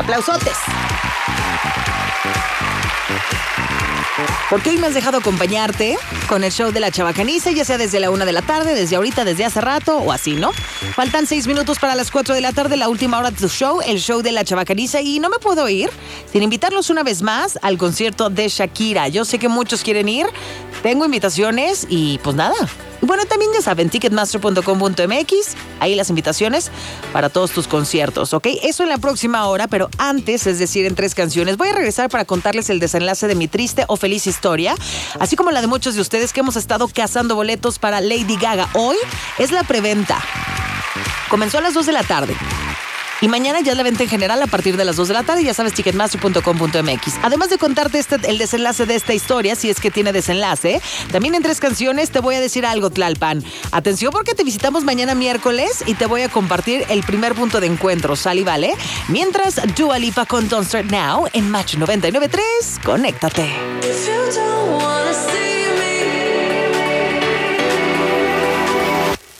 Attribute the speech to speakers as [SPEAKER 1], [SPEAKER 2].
[SPEAKER 1] Aplausotes. Porque hoy me has dejado acompañarte con el show de La Chabacaniza, ya sea desde la 1 de la tarde, desde ahorita, desde hace rato o así, ¿no? Faltan 6 minutos para las 4 de la tarde, la última hora de tu show, el show de La Chabacaniza, y no me puedo ir sin invitarlos una vez más al concierto de Shakira. Yo sé que muchos quieren ir, tengo invitaciones y pues nada. Bueno, también ya saben, ticketmaster.com.mx, ahí las invitaciones para todos tus conciertos, ¿ok? Eso en la próxima hora, pero antes, es decir, en 3 canciones, voy a regresar para contarles el desenlace de mi triste o feliz historia, así como la de muchos de ustedes que hemos estado cazando boletos para Lady Gaga. Hoy es la preventa. Comenzó a las 2 de la tarde. Y mañana ya es la venta en general a partir de las 2 de la tarde, ya sabes, ticketmaster.com.mx. Además de contarte el desenlace de esta historia, si es que tiene desenlace, también en 3 canciones te voy a decir algo, Tlalpan. Atención porque te visitamos mañana miércoles y te voy a compartir el primer punto de encuentro, ¿sale y vale? Mientras, Dua Lipa con Don't Start Now en Match 99.3, conéctate.